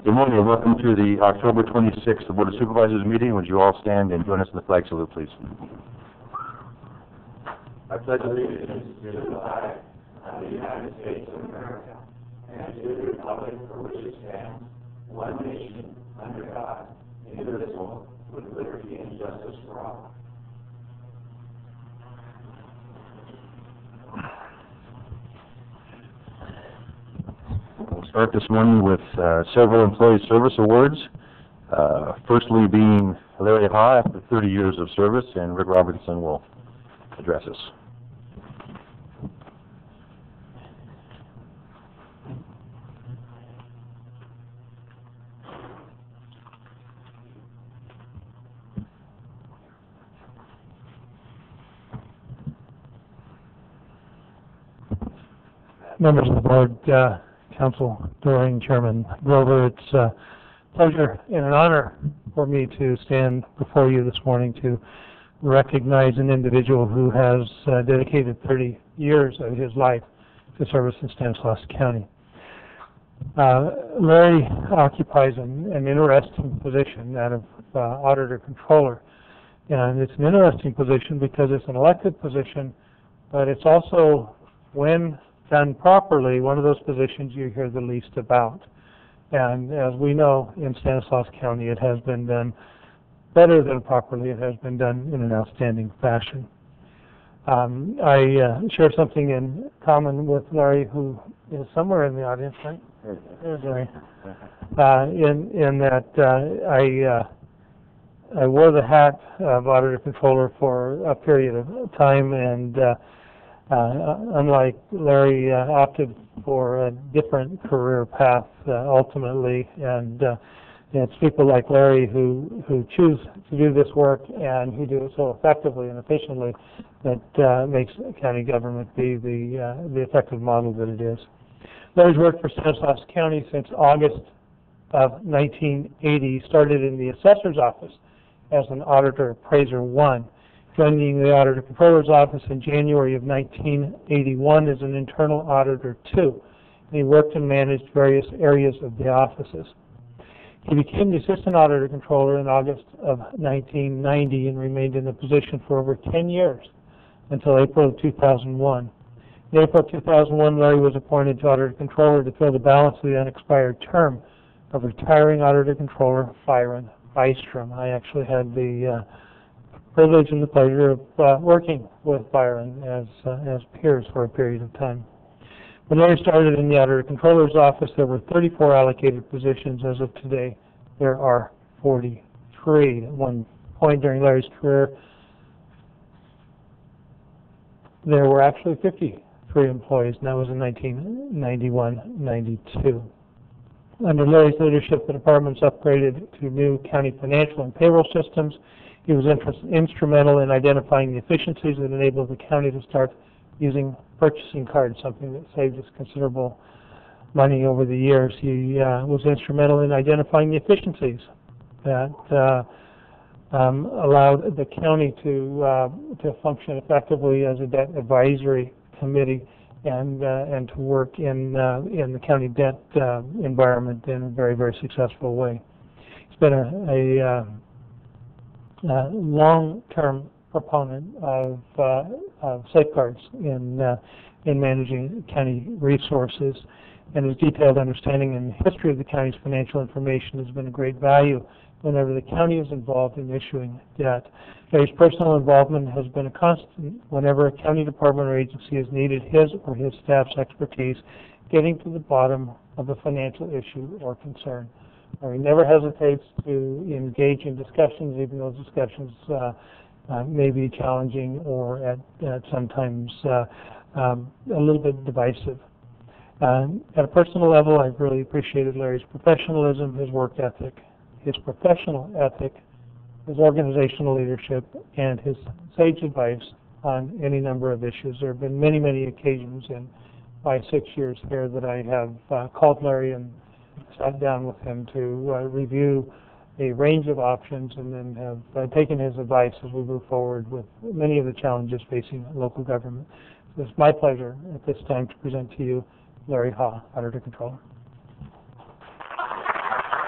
Good morning and welcome to the October 26th Board of Supervisors meeting. Would you all stand and join us in the flag salute, please? I pledge allegiance to the flag of the United States of America and to the republic for which it stands, one nation, under God, indivisible, with liberty and justice for all. We'll start this morning with several employee service awards. Firstly being Larry Ha after 30 years of service, and Rick Robertson will address us. Members of the board, Council Doring, Chairman Grover, it's a pleasure and an honor for me to stand before you this morning to recognize an individual who has dedicated 30 years of his life to service in Stanislaus County. Larry occupies an interesting position, that of Auditor-Controller, and it's an interesting position because it's an elected position, but it's also, when done properly, one of those positions you hear the least about. And as we know, in Stanislaus County, it has been done better than properly. It has been done in an outstanding fashion. I share something in common with Larry, who is somewhere in the audience, right? There's Larry. In that I wore the hat of Auditor-Controller for a period of time, and unlike Larry, opted for a different career path ultimately, and it's people like Larry who choose to do this work and who do it so effectively and efficiently that makes county government be the effective model that it is. Larry's worked for Stanislaus County since August of 1980, started in the Assessor's Office as an Auditor Appraiser 1. Joining the Auditor-Controller's Office in January of 1981 as an Internal Auditor 2. And he worked and managed various areas of the offices. He became the Assistant Auditor-Controller in August of 1990 and remained in the position for over 10 years until April of 2001. In April 2001, Larry was appointed to Auditor-Controller to fill the balance of the unexpired term of retiring Auditor-Controller Byron Bystrom. I actually had the privilege and the pleasure of working with Byron as peers for a period of time. When Larry started in the Auditor-Controller's Office, there were 34 allocated positions. As of today, there are 43. At one point during Larry's career, there were actually 53 employees, and that was in 1991-92. Under Larry's leadership, the department's upgraded to new county financial and payroll systems. He was instrumental in identifying the efficiencies that enabled the county to start using purchasing cards, something that saved us considerable money over the years. He was instrumental in identifying the efficiencies that allowed the county to function effectively as a debt advisory committee and to work in the county debt environment in a very, very successful way. It's been a long-term proponent of safeguards in managing county resources, and his detailed understanding and history of the county's financial information has been a great value whenever the county is involved in issuing debt. His personal involvement has been a constant whenever a county department or agency has needed his or his staff's expertise getting to the bottom of a financial issue or concern. He never hesitates to engage in discussions, even those discussions may be challenging or at sometimes a little bit divisive. At a personal level, I've really appreciated Larry's professionalism, his work ethic, his professional ethic, his organizational leadership, and his sage advice on any number of issues. There have been many, many occasions in my 6 years here that I have called Larry and sat down with him to review a range of options and then have taken his advice as we move forward with many of the challenges facing local government. It's my pleasure at this time to present to you Larry Ha, Auditor Controller.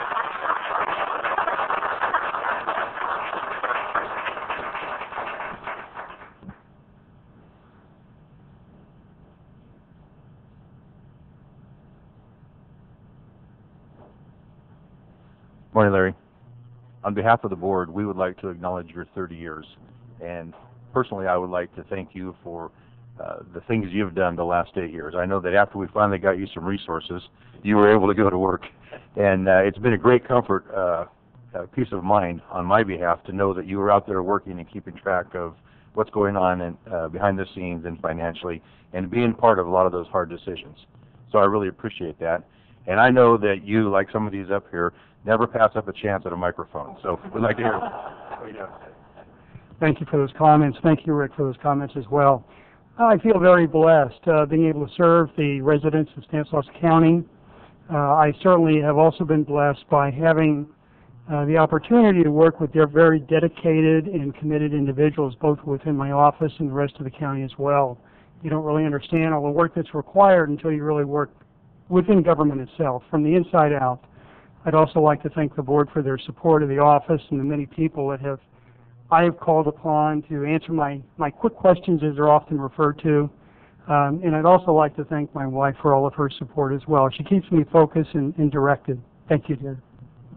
Morning, Larry. On behalf of the board, we would like to acknowledge your 30 years. And personally, I would like to thank you for the things you've done the last 8 years. I know that after we finally got you some resources, you were able to go to work. And it's been a great comfort, peace of mind on my behalf to know that you were out there working and keeping track of what's going on and behind the scenes and financially, and being part of a lot of those hard decisions. So I really appreciate that. And I know that you, like some of these up here, never pass up a chance at a microphone. So we'd like to hear what you have to say. Thank you for those comments. Thank you, Rick, for those comments as well. I feel very blessed being able to serve the residents of Stanislaus County. I certainly have also been blessed by having the opportunity to work with their very dedicated and committed individuals, both within my office and the rest of the county as well. You don't really understand all the work that's required until you really work within government itself, from the inside out. I'd also like to thank the board for their support of the office and the many people that I have called upon to answer my quick questions, as they're often referred to. And I'd also like to thank my wife for all of her support as well. She keeps me focused and directed. Thank you, dear.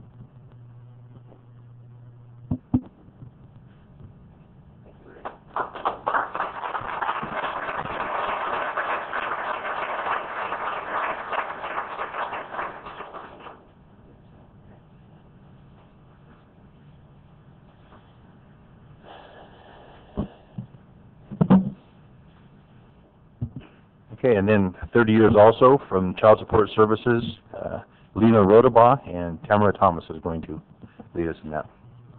Okay, and then 30 years also from Child Support Services, Lena Rodabaugh, and Tamara Thomas is going to lead us in that.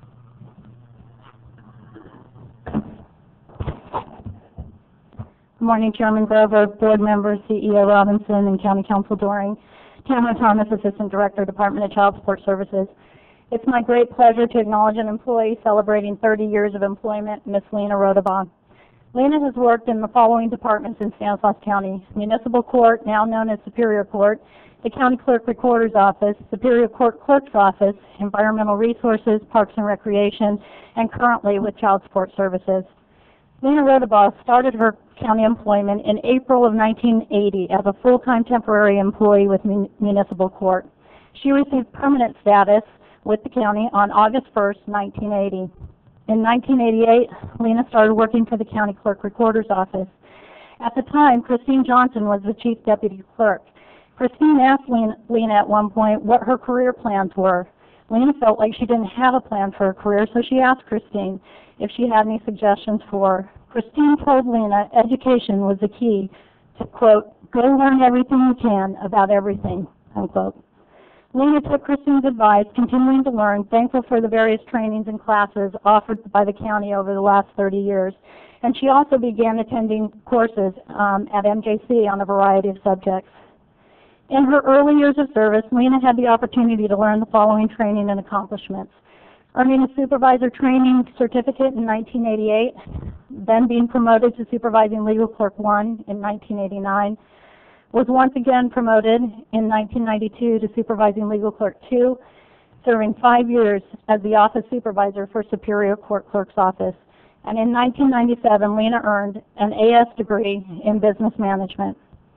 Good morning, Chairman Grover, board members, CEO Robinson, and County Council Doring. Tamara Thomas, Assistant Director, Department of Child Support Services. It's my great pleasure to acknowledge an employee celebrating 30 years of employment, Ms. Lena Rodabaugh. Lena has worked in the following departments in Stanislaus County: Municipal Court, now known as Superior Court, the County Clerk Recorder's Office, Superior Court Clerk's Office, Environmental Resources, Parks and Recreation, and currently with Child Support Services. Lena Rodabaugh started her county employment in April of 1980 as a full-time temporary employee with Municipal Court. She received permanent status with the county on August 1st, 1980. In 1988, Lena started working for the County Clerk Recorder's Office. At the time, Christine Johnson was the Chief Deputy Clerk. Christine asked Lena at one point what her career plans were. Lena felt like she didn't have a plan for her career, so she asked Christine if she had any suggestions for her. Christine told Lena education was the key to, quote, go learn everything you can about everything, unquote. Lena took Christine's advice, continuing to learn, thankful for the various trainings and classes offered by the county over the last 30 years. And she also began attending courses at MJC on a variety of subjects. In her early years of service, Lena had the opportunity to learn the following training and accomplishments: earning a supervisor training certificate in 1988, then being promoted to supervising legal clerk 1 in 1989, was once again promoted in 1992 to supervising legal clerk 2, serving 5 years as the office supervisor for Superior Court Clerk's Office. And in 1997, Lena earned an AS degree in business management.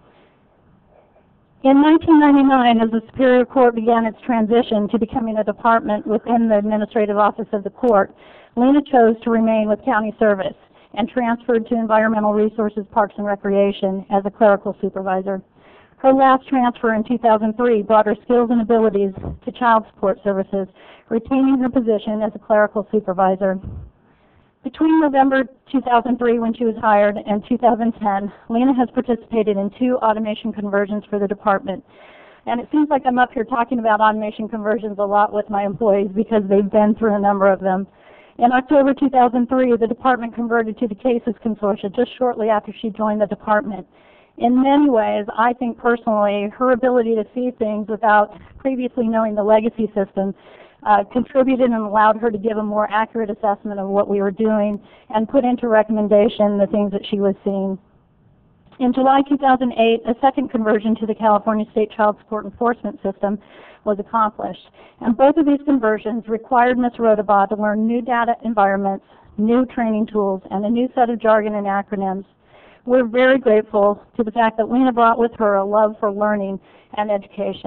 In 1999, as the Superior Court began its transition to becoming a department within the administrative office of the court, Lena chose to remain with county service and transferred to Environmental Resources, Parks and Recreation as a clerical supervisor. Her last transfer in 2003 brought her skills and abilities to Child Support Services, retaining her position as a clerical supervisor. Between November 2003, when she was hired, and 2010, Lena has participated in 2 automation conversions for the department. And it seems like I'm up here talking about automation conversions a lot with my employees because they've been through a number of them. In October 2003, the department converted to the Cases Consortia just shortly after she joined the department. In many ways, I think personally, her ability to see things without previously knowing the legacy system contributed and allowed her to give a more accurate assessment of what we were doing and put into recommendation the things that she was seeing. In July 2008, a second conversion to the California State Child Support Enforcement System was accomplished. And both of these conversions required Ms. Rodabaugh to learn new data environments, new training tools, and a new set of jargon and acronyms. We're very grateful to the fact that Lena brought with her a love for learning and education.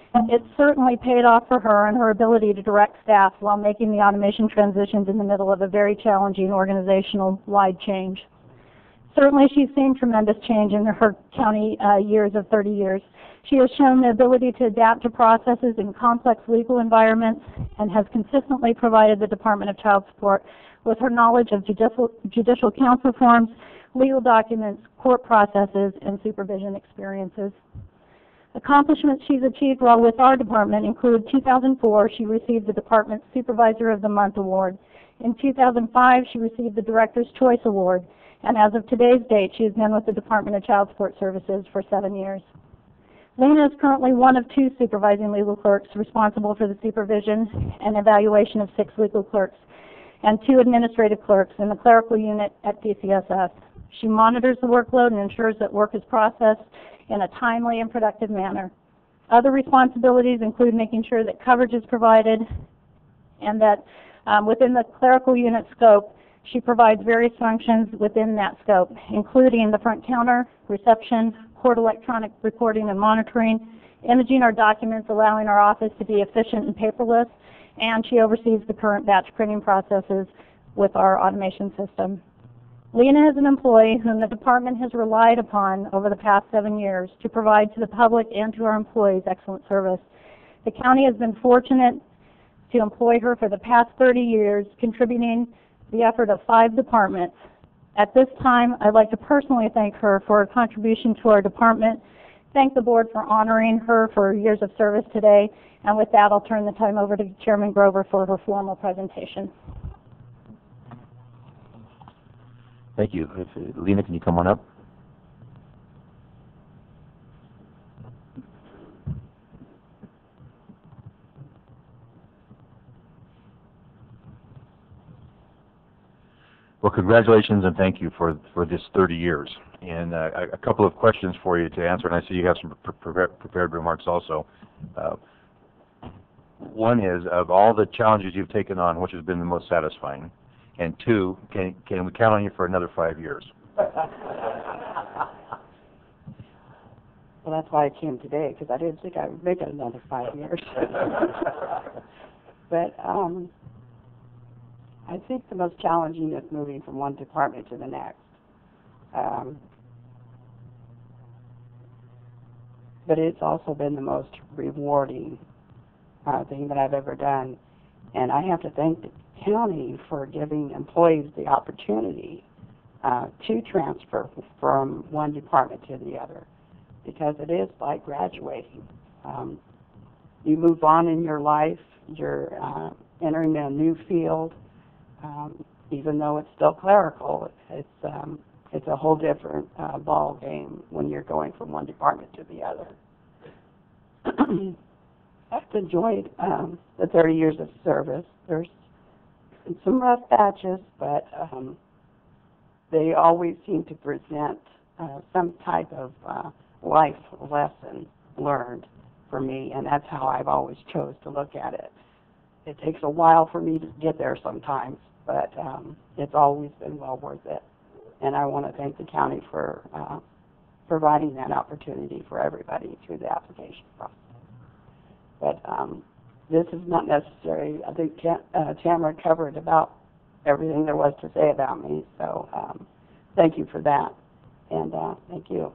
It certainly paid off for her and her ability to direct staff while making the automation transitions in the middle of a very challenging organizational-wide change. Certainly she's seen tremendous change in her county years of 30 years. She has shown the ability to adapt to processes in complex legal environments and has consistently provided the Department of Child Support with her knowledge of judicial counsel forms, legal documents, court processes, and supervision experiences. Accomplishments she's achieved while with our department include 2004, she received the Department Supervisor of the Month Award. In 2005, she received the Director's Choice Award. And as of today's date, she has been with the Department of Child Support Services for 7 years. Lena is currently one of 2 supervising legal clerks responsible for the supervision and evaluation of 6 legal clerks and 2 administrative clerks in the clerical unit at DCSS. She monitors the workload and ensures that work is processed in a timely and productive manner. Other responsibilities include making sure that coverage is provided and that within the clerical unit scope, she provides various functions within that scope, including the front counter, reception, court electronic recording and monitoring, imaging our documents, allowing our office to be efficient and paperless, and she oversees the current batch printing processes with our automation system. Lena is an employee whom the department has relied upon over the past 7 years to provide to the public and to our employees excellent service. The county has been fortunate to employ her for the past 30 years, contributing the effort of 5 departments. At this time, I'd like to personally thank her for her contribution to our department, thank the board for honoring her for years of service today, and with that, I'll turn the time over to Chairman Grover for her formal presentation. Thank you. Lena, can you come on up? Well, congratulations and thank you for this 30 years. And a couple of questions for you to answer, and I see you have some prepared remarks also. One is, of all the challenges you've taken on, which has been the most satisfying? And 2, can we count on you for another 5 years? Well, that's why I came today, because I didn't think I would make it another 5 years. But I think the most challenging is moving from one department to the next. But it's also been the most rewarding thing that I've ever done. And I have to thank the county for giving employees the opportunity to transfer from one department to the other, because it is like graduating. You move on in your life, you're entering a new field, even though it's still clerical. It's a whole different ball game when you're going from one department to the other. I've enjoyed the 30 years of service. There's been some rough patches, but they always seem to present some type of life lesson learned for me, and that's how I've always chose to look at it. It takes a while for me to get there sometimes, but it's always been well worth it. And I want to thank the county for providing that opportunity for everybody through the application process. But this is not necessary. I think Tamara covered about everything there was to say about me, so thank you for that. And thank you.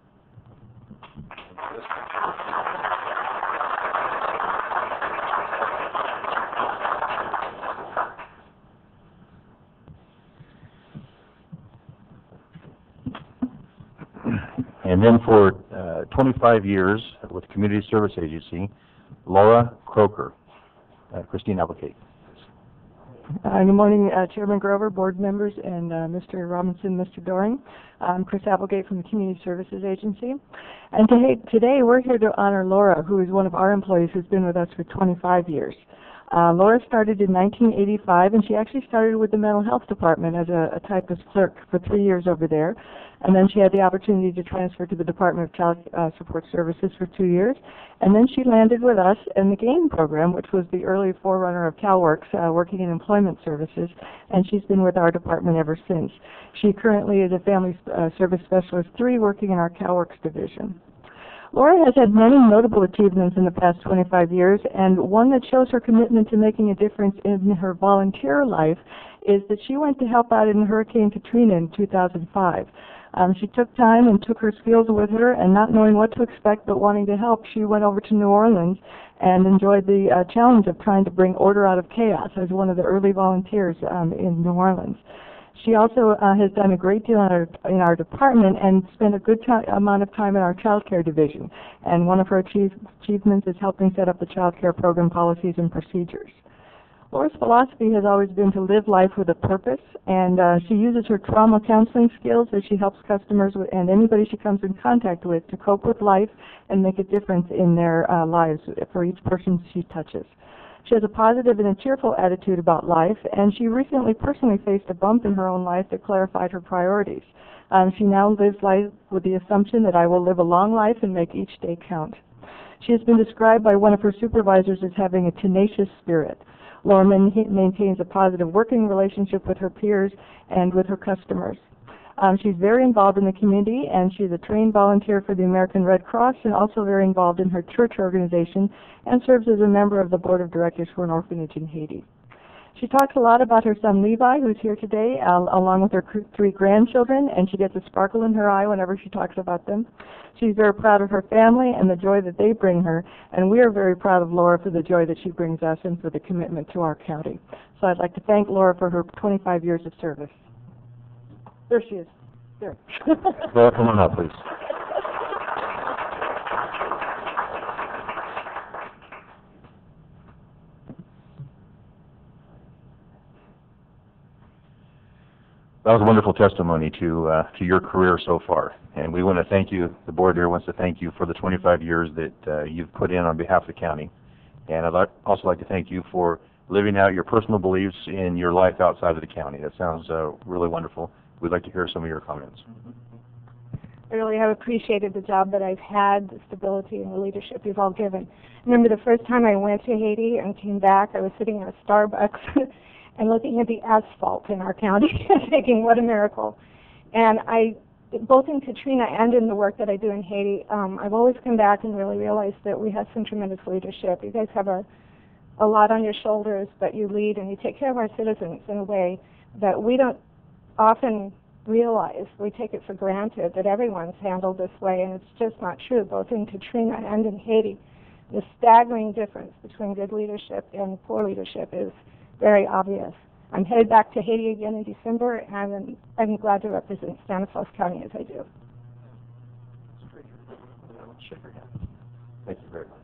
And then for 25 years with Community Service Agency, Laura Croker. Christine Applegate. Good morning, Chairman Grover, board members, and Mr. Robinson, Mr. Doring. I'm Chris Applegate from the Community Services Agency. And today we're here to honor Laura, who is one of our employees who's been with us for 25 years. Laura started in 1985, and she actually started with the mental health department as a typist clerk for 3 years over there. And then she had the opportunity to transfer to the Department of Child Support Services for 2 years. And then she landed with us in the GAIN program, which was the early forerunner of CalWorks, working in employment services. And she's been with our department ever since. She currently is a Family Service Specialist 3 working in our CalWorks division. Laura has had many notable achievements in the past 25 years, and one that shows her commitment to making a difference in her volunteer life is that she went to help out in Hurricane Katrina in 2005. She took time and took her skills with her, and not knowing what to expect but wanting to help, she went over to New Orleans and enjoyed the challenge of trying to bring order out of chaos as one of the early volunteers in New Orleans. She also has done a great deal in our department and spent a good amount of time in our child care division. And one of her achievements is helping set up the child care program policies and procedures. Laura's philosophy has always been to live life with a purpose, and she uses her trauma counseling skills as she helps customers and anybody she comes in contact with to cope with life and make a difference in their lives for each person she touches. She has a positive and a cheerful attitude about life, and she recently personally faced a bump in her own life that clarified her priorities. She now lives life with the assumption that I will live a long life and make each day count. She has been described by one of her supervisors as having a tenacious spirit. Laura maintains a positive working relationship with her peers and with her customers. She's very involved in the community, and she's a trained volunteer for the American Red Cross and also very involved in her church organization and serves as a member of the board of directors for an orphanage in Haiti. She talks a lot about her son Levi, who's here today, along with her 3 grandchildren, and she gets a sparkle in her eye whenever she talks about them. She's very proud of her family and the joy that they bring her, and we are very proud of Laura for the joy that she brings us and for the commitment to our county. So I'd like to thank Laura for her 25 years of service. There she is. There. Laura, come on up, please. That was a wonderful testimony to your career so far, and we want to thank you. The board here wants to thank you for the 25 years that you've put in on behalf of the county, and I'd also like to thank you for living out your personal beliefs in your life outside of the county. That sounds really wonderful. We'd like to hear some of your comments. I really have appreciated the job that I've had, the stability and the leadership you've all given. I remember the first time I went to Haiti and came back, I was sitting in a Starbucks and looking at the asphalt in our county and thinking, what a miracle. And both in Katrina and in the work that I do in Haiti, I've always come back and really realized that we have some tremendous leadership. You guys have a lot on your shoulders, but you lead and you take care of our citizens in a way that we don't often realize. We take it for granted that everyone's handled this way, and it's just not true, both in Katrina and in Haiti. The staggering difference between good leadership and poor leadership is very obvious. I'm headed back to Haiti again in December, and I'm glad to represent Stanislaus County as I do. Thank you very much.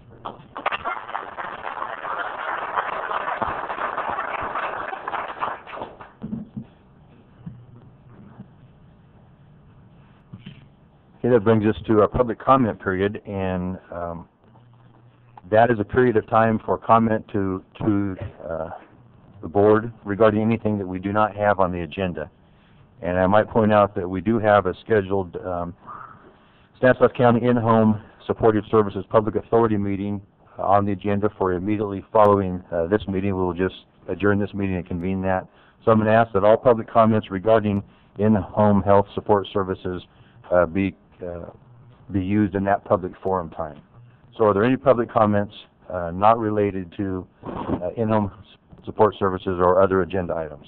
Okay, that brings us to our public comment period, and that is a period of time for comment to the board regarding anything that we do not have on the agenda. And I might point out that we do have a scheduled Stanislaus County In-Home Supportive Services Public Authority meeting on the agenda for immediately following this meeting. We will just adjourn this meeting and convene that. So I'm going to ask that all public comments regarding in-home health support services be used in that public forum time. So are there any public comments not related to in-home support services or other agenda items?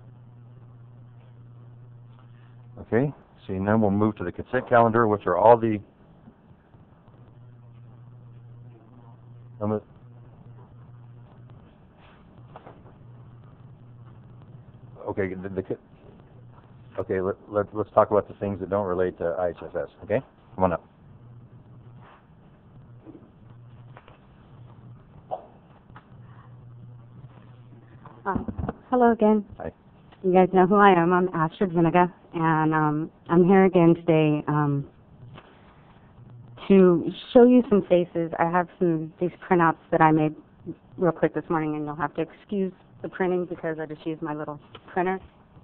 Okay, seeing none, we'll move to the consent calendar, which are all the okay, okay, let's talk about the things that don't relate to IHSS, okay? Come on up. Hello again. Hi. You guys know who I am. I'm Astrid Zuniga, and I'm here again today to show you some faces. I have these printouts that I made real quick this morning, and you'll have to excuse the printing because I just used my little printer.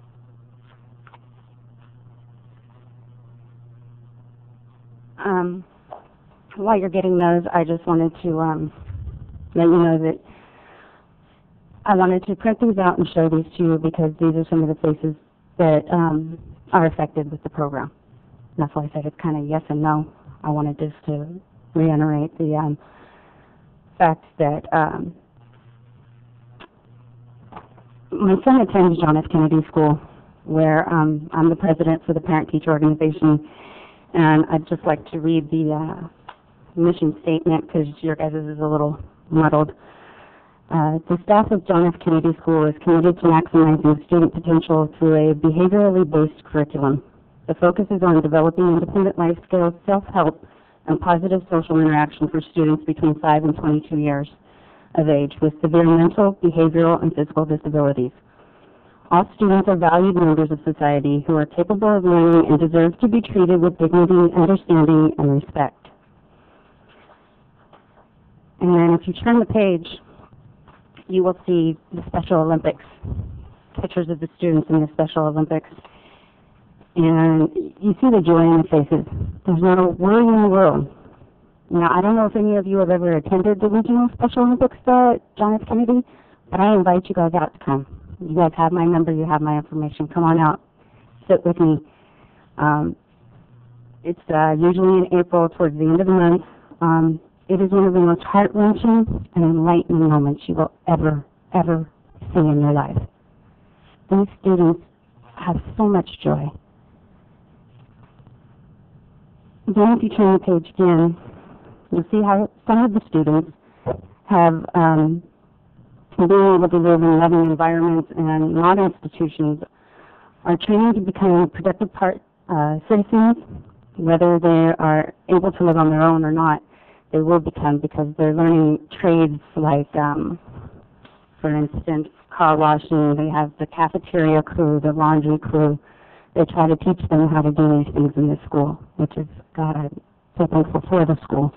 While you're getting those, I just wanted to let you know that I wanted to print these out and show these to you because these are some of the faces that are affected with the program. And that's why I said it's kind of yes and no. I wanted just to reiterate the fact that my son attends John F. Kennedy School, where I'm the president for the parent-teacher organization, and I'd just like to read the mission statement because your guys' is a little muddled. The staff of John F. Kennedy School is committed to maximizing student potential through a behaviorally based curriculum. The focus is on developing independent life skills, self-help, and positive social interaction for students between 5 and 22 years of age with severe mental, behavioral, and physical disabilities. All students are valued members of society who are capable of learning and deserve to be treated with dignity, understanding, and respect. And then if you turn the page, you will see the Special Olympics, pictures of the students in the Special Olympics. And you see the joy in the faces. There's not a worry in the world. Now, I don't know if any of you have ever attended the regional Special Olympics at John F. Kennedy, but I invite you guys out to come. You guys have my number, you have my information. Come on out, sit with me. It's usually in April, towards the end of the month. It is one of the most heart-wrenching and enlightening moments you will ever see in your life. These students have so much joy. Then if you turn the page again, you'll see how some of the students have being able to live in loving environments and not institutions are training to become productive citizens, whether they are able to live on their own or not. They will become, because they're learning trades like, for instance, car washing. They have the cafeteria crew, the laundry crew. They try to teach them how to do these things in this school, which is, God, I'm so thankful for the school.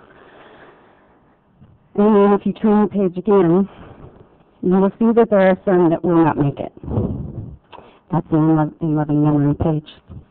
And then if you turn the page again, you will see that there are some that will not make it. That's the In Loving Memory page.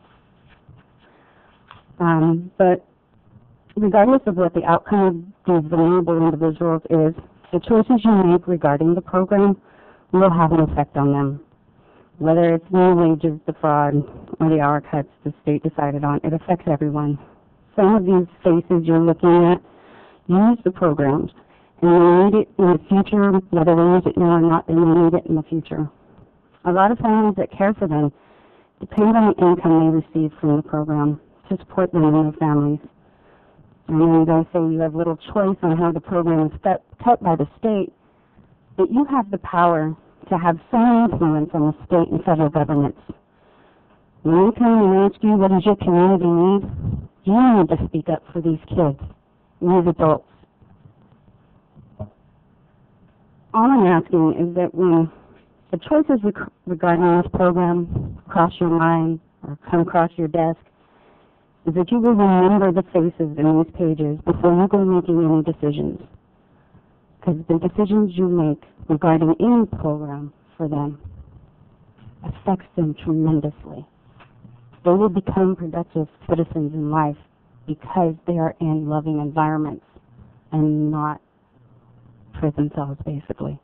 But regardless of what the outcome of these vulnerable individuals is, the choices you make regarding the program will have an effect on them. Whether it's new wages, the fraud, or the hour cuts the state decided on, it affects everyone. Some of these faces you're looking at use the programs, and they need it in the future. Whether they use it now or not, they may need it in the future. A lot of families that care for them depend on the income they receive from the program to support them and their families. And then you guys say you have little choice on how the program is cut by the state, but you have the power to have some influence on the state and federal governments. When they come and ask you what does your community need, you need to speak up for these kids, these adults. All I'm asking is that when the choices regarding this program cross your mind or come across your desk, is that you will remember the faces in these pages before you go making any decisions. Because the decisions you make regarding any program for them affects them tremendously. They will become productive citizens in life because they are in loving environments and not prison cells, basically.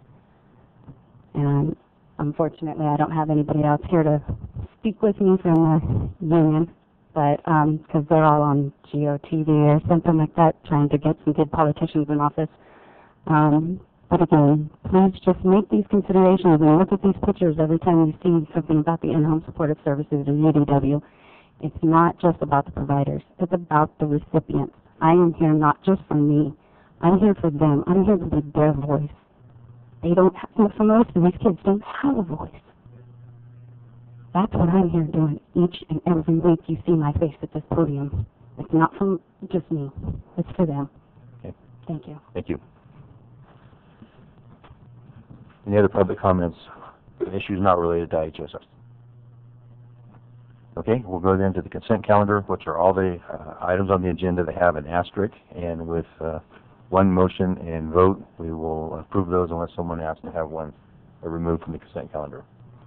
And unfortunately, I don't have anybody else here to speak with me from the union, but because they're all on GOTV or something like that, trying to get some good politicians in office. But again, please just make these considerations and look at these pictures every time you see something about the In-Home Supportive Services or UDW. It's not just about the providers. It's about the recipients. I am here not just for me. I'm here for them. I'm here to be their voice. They don't have, for most of these kids don't have a voice. That's what I'm here doing each and every week. You see my face at this podium. It's not for just me. It's for them. Okay. Thank you. Thank you. Any other public comments? Issues not related to IHSS. Okay, we'll go then to the consent calendar, which are all the items on the agenda that have an asterisk, and with one motion and vote, we will approve those unless someone asks to have one removed from the consent calendar.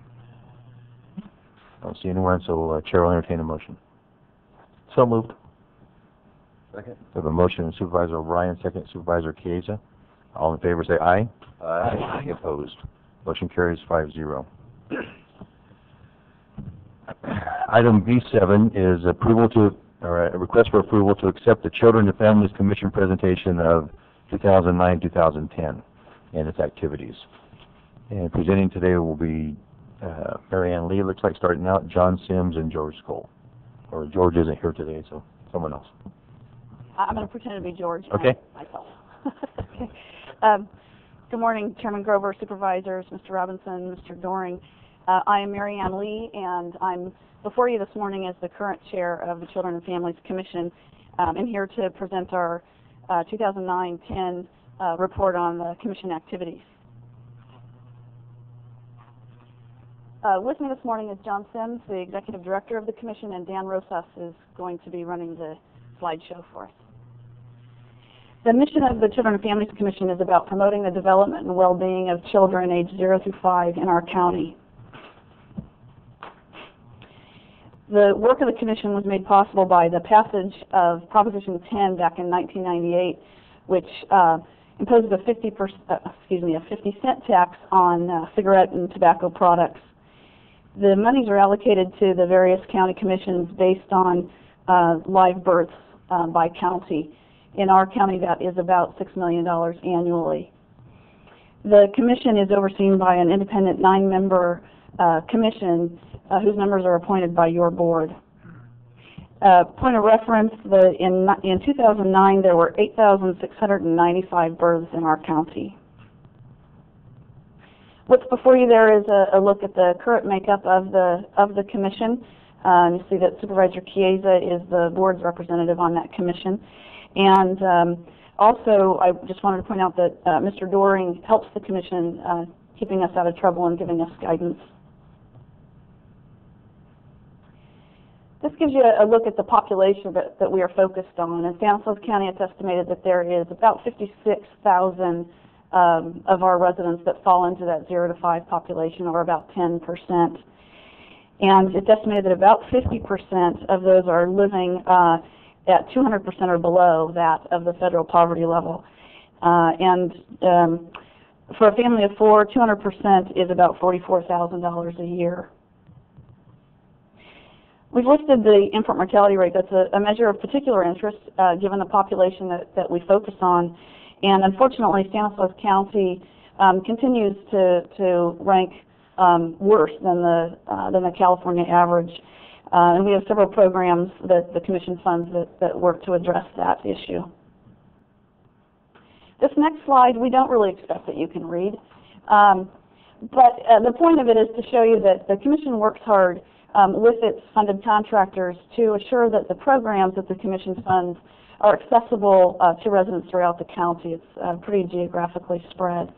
I don't see anyone, so Chair will entertain a motion. So moved. Second. We have a motion, Supervisor O'Brien, second, Supervisor Chiesa. All in favor say aye. Aye. Any opposed? Motion carries 5-0. Item B7 is approval to All right, a request for approval to accept the Children and Families Commission presentation of 2009-2010 and its activities. And presenting today will be Mary Ann Lee, looks like starting out, John Sims, and George Cole. Or George isn't here today, so someone else. I'm going to pretend to be George. Okay. Myself. Okay. Good morning, Chairman Grover, Supervisors, Mr. Robinson, Mr. Doring. I am Mary Ann Lee, and I'm before you this morning as the current chair of the Children and Families Commission. I'm here to present our 2009-10 report on the Commission activities. With me this morning is John Sims, the Executive Director of the Commission, and Dan Rosas is going to be running the slideshow for us. The mission of the Children and Families Commission is about promoting the development and well-being of children aged 0 through 5 in our county. The work of the Commission was made possible by the passage of Proposition 10 back in 1998, which imposes a 50-cent tax on cigarette and tobacco products. The monies are allocated to the various county commissions based on live births by county. In our county, that is about $6 million annually. The commission is overseen by an independent 9-member commission whose members are appointed by your board. Point of reference, in 2009, there were 8,695 births in our county. What's before you there is a look at the current makeup of the commission. You see that Supervisor Chiesa is the board's representative on that commission. And also, I just wanted to point out that Mr. Doring helps the commission, keeping us out of trouble and giving us guidance. This gives you a look at the population that we are focused on. In Stanislaus County, it's estimated that there is about 56,000 of our residents that fall into that 0 to 5 population, or about 10%. And it's estimated that about 50% of those are living at 200% or below that of the federal poverty level. For a family of 4, 200% is about $44,000 a year. We've listed the infant mortality rate. That's a measure of particular interest given the population that we focus on. And unfortunately, Stanislaus County continues to rank worse than the California average. And we have several programs that the Commission funds that work to address that issue. This next slide, we don't really expect that you can read. But the point of it is to show you that the Commission works hard with its funded contractors to assure that the programs that the Commission funds are accessible to residents throughout the county. It's pretty geographically spread.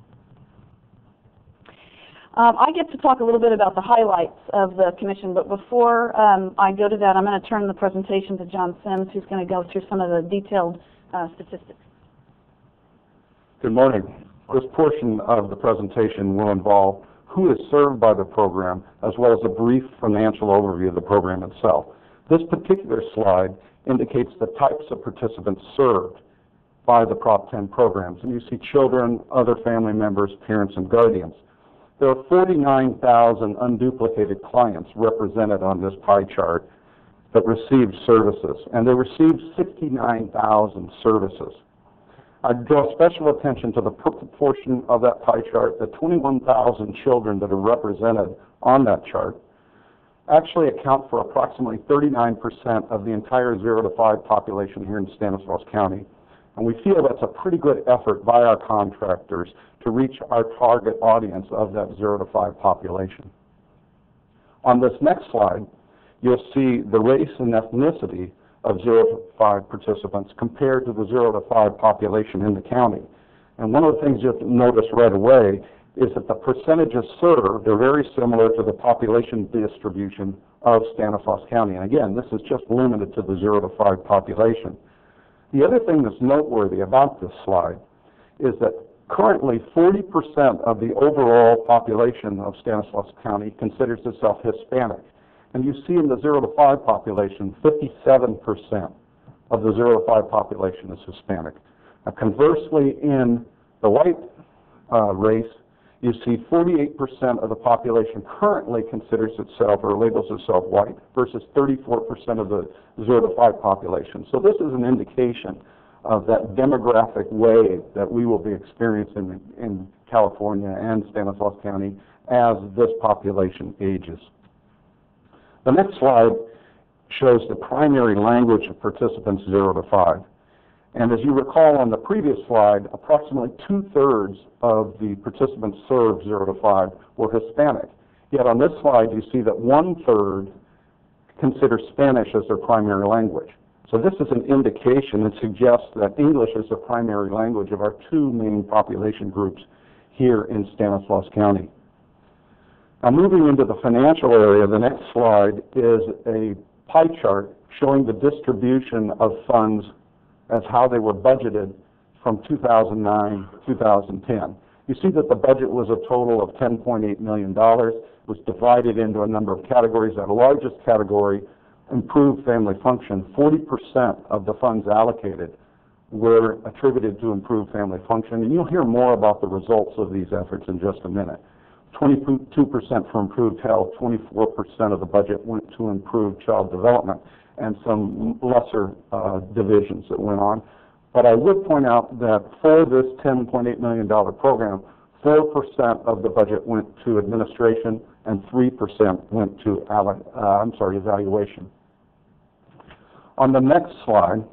I get to talk a little bit about the highlights of the Commission, but before I go to that, I'm going to turn the presentation to John Sims, who's going to go through some of the detailed statistics. Good morning. This portion of the presentation will involve who is served by the program, as well as a brief financial overview of the program itself. This particular slide indicates the types of participants served by the Prop 10 programs. And you see children, other family members, parents, and guardians. There are 49,000 unduplicated clients represented on this pie chart that received services, and they received 69,000 services. I draw special attention to the proportion of that pie chart, the 21,000 children that are represented on that chart actually account for approximately 39% of the entire 0 to 5 population here in Stanislaus County. And we feel that's a pretty good effort by our contractors to reach our target audience of that 0 to 5 population. On this next slide, you'll see the race and ethnicity of 0 to 5 participants compared to the 0 to 5 population in the county. And one of the things you have to notice right away is that the percentages served are very similar to the population distribution of Stanislaus County. And again, this is just limited to the 0 to 5 population. The other thing that's noteworthy about this slide is that currently 40% of the overall population of Stanislaus County considers itself Hispanic. And you see in the 0 to 5 population, 57% of the 0 to 5 population is Hispanic. Conversely, in the white race, you see 48% of the population currently considers itself or labels itself white versus 34% of the 0 to 5 population. So this is an indication of that demographic wave that we will be experiencing in California and Stanislaus County as this population ages. The next slide shows the primary language of participants 0 to 5. And as you recall on the previous slide, approximately 2/3 of the participants served 0 to 5 were Hispanic. Yet on this slide you see that 1/3 consider Spanish as their primary language. So this is an indication that suggests that English is the primary language of our two main population groups here in Stanislaus County. Now moving into the financial area, the next slide is a pie chart showing the distribution of funds as how they were budgeted from 2009 to 2010. You see that the budget was a total of $10.8 million. It was divided into a number of categories. Our largest category, improved family function, 40% of the funds allocated were attributed to improved family function. And you'll hear more about the results of these efforts in just a minute. 22% for improved health, 24% of the budget went to improved child development, and some lesser divisions that went on. But I would point out that for this $10.8 million program, 4% of the budget went to administration and 3% went to evaluation. On the next slide,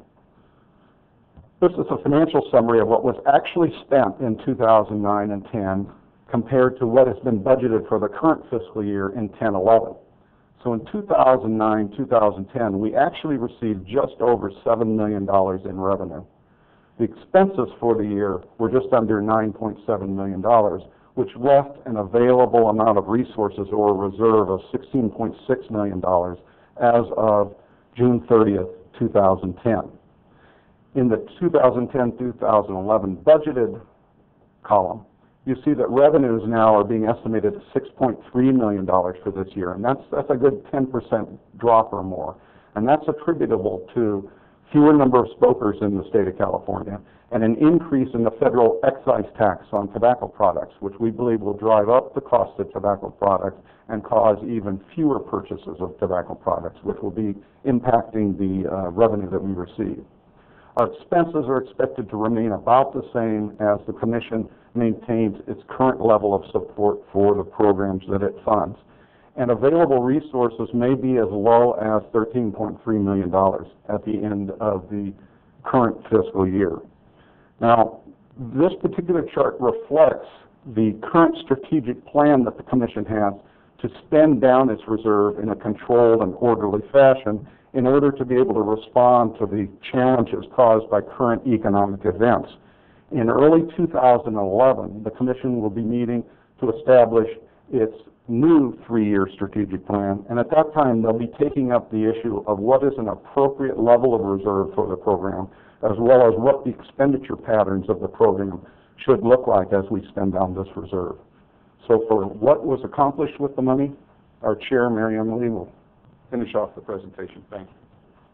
this is a financial summary of what was actually spent in 2009 and 10 compared to what has been budgeted for the current fiscal year in 10-11. So in 2009-2010, we actually received just over $7 million in revenue. The expenses for the year were just under $9.7 million, which left an available amount of resources or a reserve of $16.6 million as of June 30th, 2010. In the 2010-2011 budgeted column, you see that revenues now are being estimated at $6.3 million for this year, and that's a good 10% drop or more. And that's attributable to fewer number of smokers in the state of California and an increase in the federal excise tax on tobacco products, which we believe will drive up the cost of tobacco products and cause even fewer purchases of tobacco products, which will be impacting the revenue that we receive. Our expenses are expected to remain about the same as the Commission maintains its current level of support for the programs that it funds. And available resources may be as low as $13.3 million at the end of the current fiscal year. Now, this particular chart reflects the current strategic plan that the Commission has to spend down its reserve in a controlled and orderly fashion in order to be able to respond to the challenges caused by current economic events. In early 2011, the Commission will be meeting to establish its new 3-year strategic plan, and at that time they'll be taking up the issue of what is an appropriate level of reserve for the program, as well as what the expenditure patterns of the program should look like as we spend down this reserve. So for what was accomplished with the money, our chair, Mary Ann Lee, will finish off the presentation. Thank you.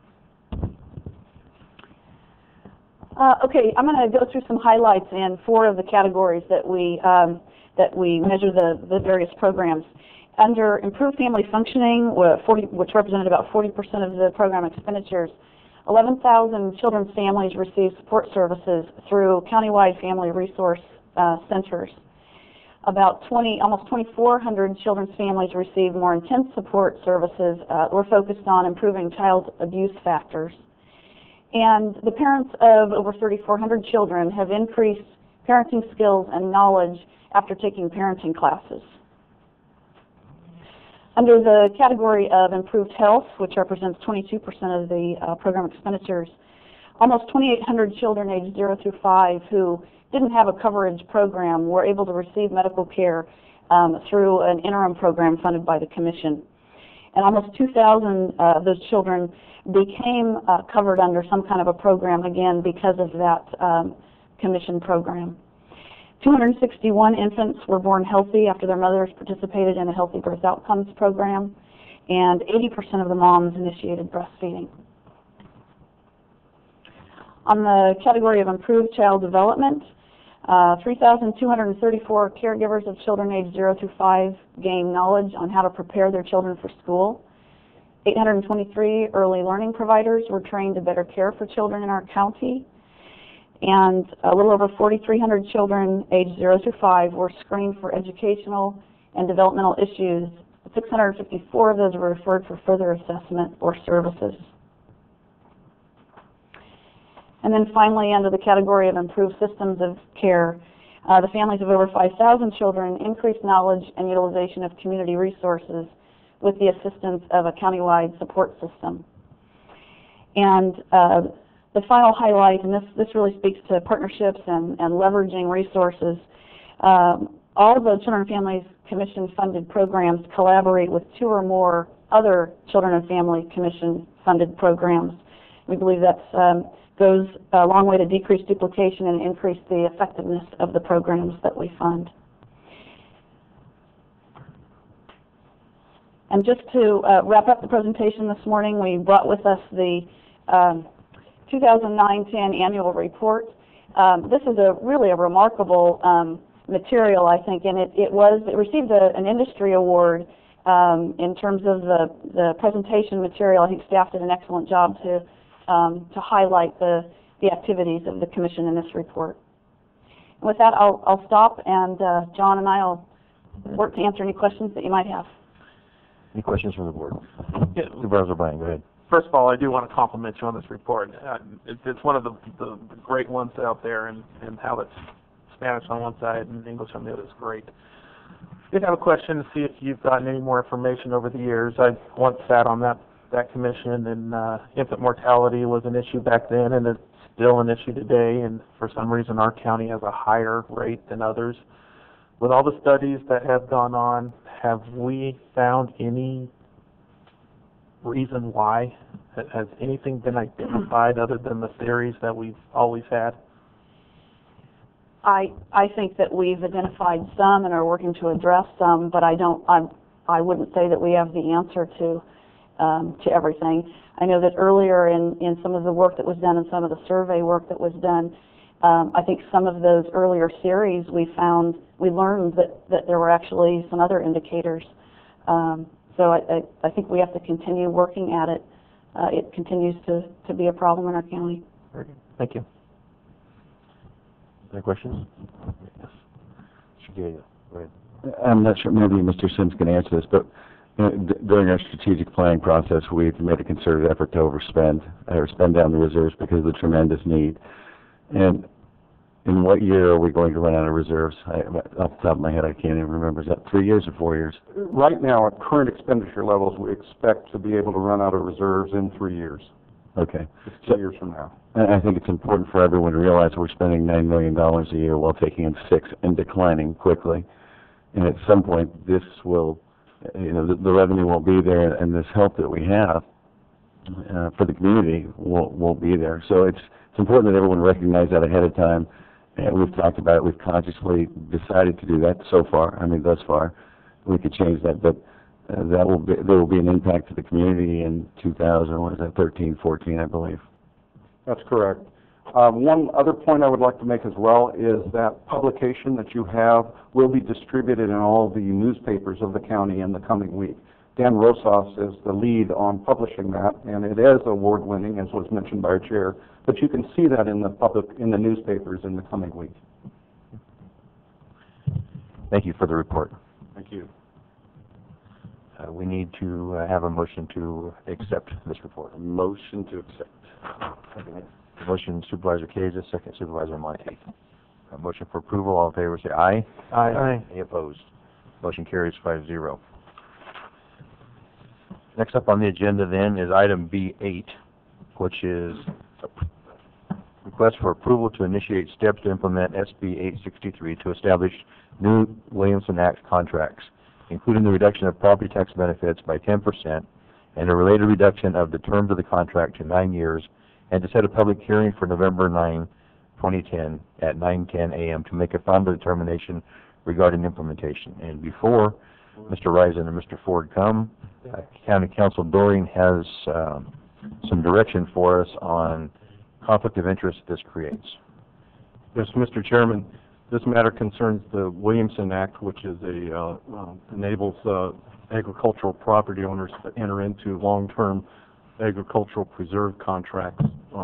Okay, I'm going to go through some highlights in 4 of the categories that we measure the various programs. Under improved family functioning, which represented about 40% of the program expenditures, 11,000 children's families received support services through countywide family resource centers. About almost 2,400 children's families received more intense support services were focused on improving child abuse factors. And the parents of over 3,400 children have increased parenting skills and knowledge after taking parenting classes. Under the category of improved health, which represents 22% of the program expenditures, almost 2,800 children aged 0 through 5 who didn't have a coverage program were able to receive medical care through an interim program funded by the Commission. And almost 2,000 of those children became covered under some kind of a program, again, because of that Commission program. 261 infants were born healthy after their mothers participated in a Healthy Birth Outcomes program, and 80% of the moms initiated breastfeeding. On the category of improved child development, 3,234 caregivers of children aged 0 to 5 gained knowledge on how to prepare their children for school. 823 early learning providers were trained to better care for children in our county. And a little over 4,300 children aged 0 to 5 were screened for educational and developmental issues. 654 of those were referred for further assessment or services. And then finally, under the category of improved systems of care, the families of over 5,000 children increased knowledge and utilization of community resources with the assistance of a countywide support system. And the final highlight, and this really speaks to partnerships and leveraging resources, all of the Children and Families Commission funded programs collaborate with 2 or more other Children and Family Commission funded programs. We believe that goes a long way to decrease duplication and increase the effectiveness of the programs that we fund. And just to wrap up the presentation this morning, we brought with us the 2009-10 annual report. This is really a remarkable material, I think, and it received an industry award in terms of the presentation material. I think staff did an excellent job to highlight the activities of the Commission in this report. And with that, I'll stop, and John and I will work to answer any questions that you might have. Any questions from the board? Yeah. Supervisor Bryan, go ahead. First of all, I do want to compliment you on this report. It's one of the great ones out there, and how it's Spanish on one side and English on the other is great. I did have a question to see if you've gotten any more information over the years. I once sat on that commission, and infant mortality was an issue back then, and it's still an issue today, and for some reason our county has a higher rate than others. With all the studies that have gone on, have we found any reason why? Has anything been identified other than the theories that we've always had? I think that we've identified some and are working to address some, but I wouldn't say that we have the answer to everything. I know that earlier in some of the work that was done and some of the survey work that was done, I think some of those earlier series we learned that there were actually some other indicators. So I think we have to continue working at it. It continues to be a problem in our county. Very good. Thank you. Any questions? Yes. Go ahead. I'm not sure, maybe Mr. Sims can answer this, but during our strategic planning process, we've made a concerted effort to spend down the reserves because of the tremendous need. And in what year are we going to run out of reserves? Off the top of my head, I can't even remember. Is that 3 years or 4 years? Right now, at current expenditure levels, we expect to be able to run out of reserves in 3 years. Okay. It's 2 years from now. And I think it's important for everyone to realize we're spending $9 million a year while taking in 6 and declining quickly. And at some point, this will, the revenue won't be there, and this help that we have for the community won't be there. So it's important that everyone recognize that ahead of time. And we've talked about it. We've consciously decided to do that so far. Thus far. We could change that, but there will be an impact to the community in 2013, 14, I believe. That's correct. One other point I would like to make as well is that publication that you have will be distributed in all the newspapers of the county in the coming week. Dan Rosas is the lead on publishing that, and it is award-winning, as was mentioned by our chair. But you can see that in the newspapers in the coming week. Thank you for the report. Thank you. We need to have a motion to accept this report. A motion to accept. Motion Supervisor Kaza, second Supervisor Monte. A motion for approval. All in favor say aye. Aye. Aye. Any opposed? Motion carries 5-0. Next up on the agenda then is item B8, which is a request for approval to initiate steps to implement SB 863 to establish new Williamson Act contracts, including the reduction of property tax benefits by 10% and a related reduction of the terms of the contract to 9 years, and to set a public hearing for November 9, 2010 at 9:10 a.m. to make a final determination regarding implementation. And before Mr. Risen and Mr. Ford come, County Council Doring has some direction for us on conflict of interest this creates. Yes, Mr. Chairman. This matter concerns the Williamson Act, which is enables agricultural property owners to enter into long-term agricultural preserve contracts.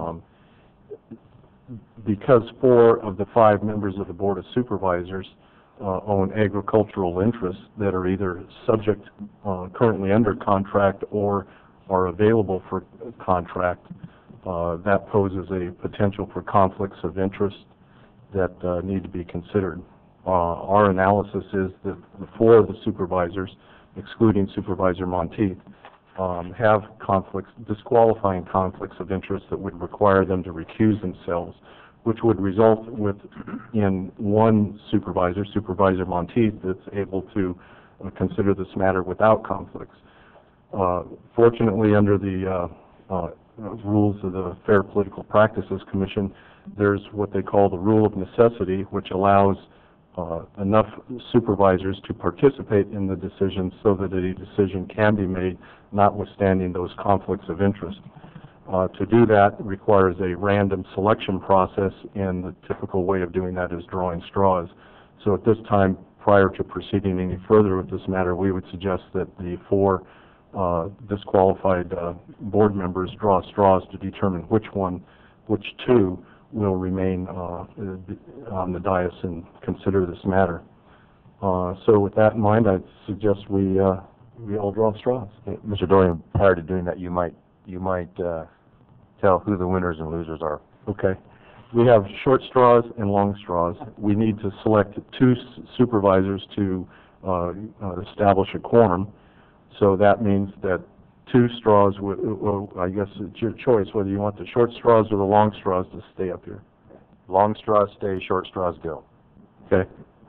Because 4 of the 5 members of the Board of Supervisors own agricultural interests that are either subject, currently under contract, or are available for contract, that poses a potential for conflicts of interest that need to be considered. Our analysis is that the 4 of the supervisors, excluding Supervisor Monteith, have conflicts, disqualifying conflicts of interest that would require them to recuse themselves, which would result in one supervisor, Supervisor Monteith, that's able to consider this matter without conflicts. Fortunately, under the rules of the Fair Political Practices Commission, there's what they call the rule of necessity, which allows enough supervisors to participate in the decision so that a decision can be made, notwithstanding those conflicts of interest. To do that requires a random selection process, and the typical way of doing that is drawing straws. So at this time, prior to proceeding any further with this matter, we would suggest that the 4 disqualified board members draw straws to determine which 2 will remain on the dais and consider this matter. So with that in mind, I'd suggest we all draw straws. Mr. Dorian, prior to doing that, you might tell who the winners and losers are. Okay. We have short straws and long straws. We need to select 2 supervisors to establish a quorum. So that means that 2 straws, well, I guess it's your choice whether you want the short straws or the long straws to stay up here. Long straws stay, short straws go. Okay.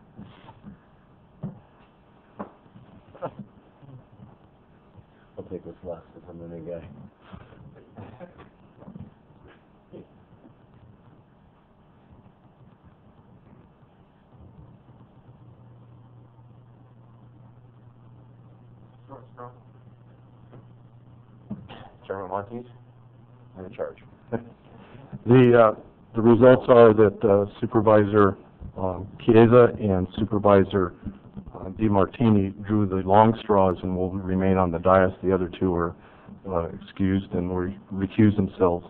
I'll take what's left if I'm the new guy. Chairman Monteith, I'm in charge. The results are that Supervisor Chiesa and Supervisor DeMartini drew the long straws and will remain on the dais. The other 2 are excused and will recuse themselves.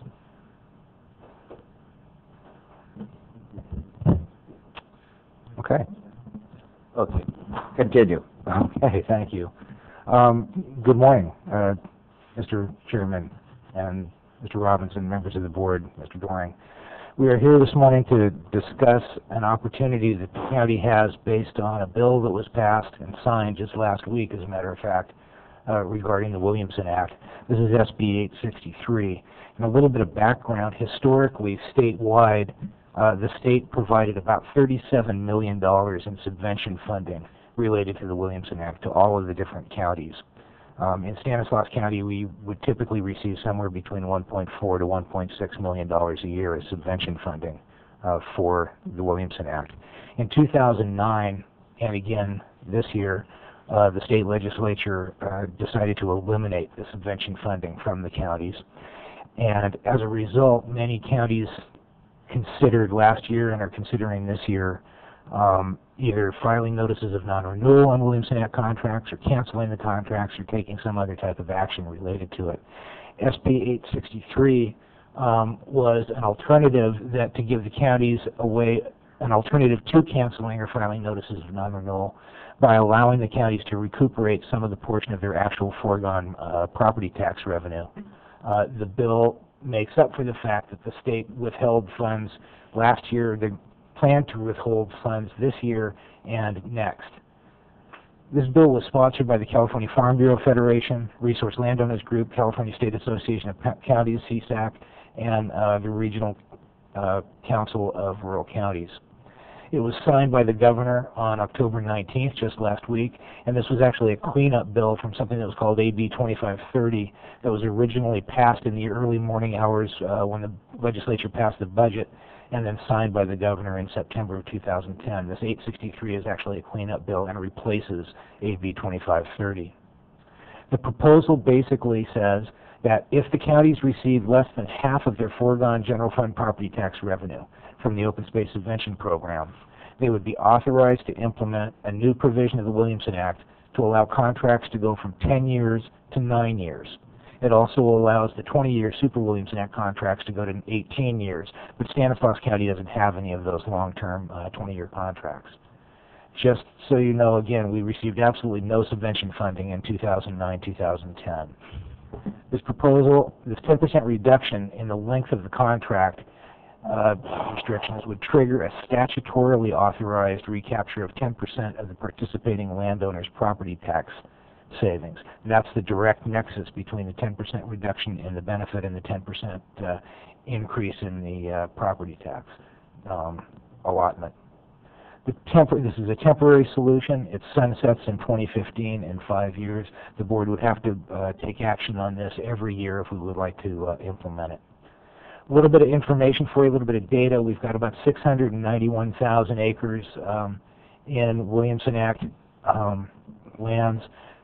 Okay. Okay. Continue. Okay, thank you. Good morning, Mr. Chairman and Mr. Robinson, members of the board, Mr. Doring. We are here this morning to discuss an opportunity that the county has based on a bill that was passed and signed just last week, as a matter of fact, regarding the Williamson Act. This is SB 863. And a little bit of background, historically, statewide, the state provided about $37 million in subvention funding related to the Williamson Act to all of the different counties. In Stanislaus County, we would typically receive somewhere between $1.4 to $1.6 million a year as subvention funding for the Williamson Act. In 2009, and again this year, the state legislature decided to eliminate the subvention funding from the counties. And as a result, many counties considered last year and are considering this year either filing notices of non-renewal on Williamson Act contracts or canceling the contracts or taking some other type of action related to it. SB 863 was an alternative to give the counties an alternative to canceling or filing notices of non-renewal by allowing the counties to recuperate some of the portion of their actual foregone property tax revenue. The bill makes up for the fact that the state withheld funds last year. They plan to withhold funds this year and next. This bill was sponsored by the California Farm Bureau Federation, Resource Landowners Group, California State Association of Counties, CSAC, and the Regional Council of Rural Counties. It was signed by the governor on October 19th, just last week, and this was actually a cleanup bill from something that was called AB 2530 that was originally passed in the early morning hours when the legislature passed the budget, and then signed by the governor in September of 2010. This 863 is actually a cleanup bill and replaces AB 2530. The proposal basically says that if the counties receive less than half of their foregone general fund property tax revenue from the open space subvention program, they would be authorized to implement a new provision of the Williamson Act to allow contracts to go from 10 years to 9 years. It also allows the 20-year Super Williamson Act contracts to go to 18 years, but Stanislaus County doesn't have any of those long-term 20-year contracts. Just so you know, again, we received absolutely no subvention funding in 2009-2010. This proposal, this 10% reduction in the length of the contract restrictions would trigger a statutorily authorized recapture of 10% of the participating landowner's property tax savings. That's the direct nexus between the 10% reduction in the benefit and the 10% increase in the property tax allotment. This is a temporary solution. It sunsets in 2015 in 5 years. The board would have to take action on this every year if we would like to implement it. A little bit of information for you, a little bit of data. We've got about 691,000 acres in Williamson Act lands.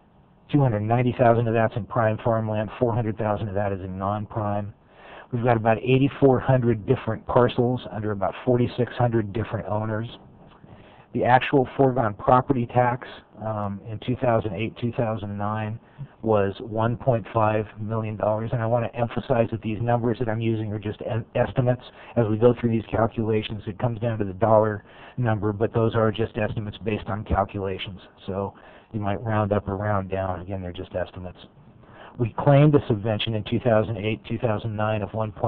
290,000 of that's in prime farmland, 400,000 of that is in non-prime. We've got about 8,400 different parcels under about 4,600 different owners. The actual foregone property tax in 2008-2009 was $1.5 million, and I want to emphasize that these numbers that I'm using are just estimates. As we go through these calculations, it comes down to the dollar number, but those are just estimates based on calculations. So you might round up or round down. Again, they're just estimates. We claimed a subvention in 2008-2009 of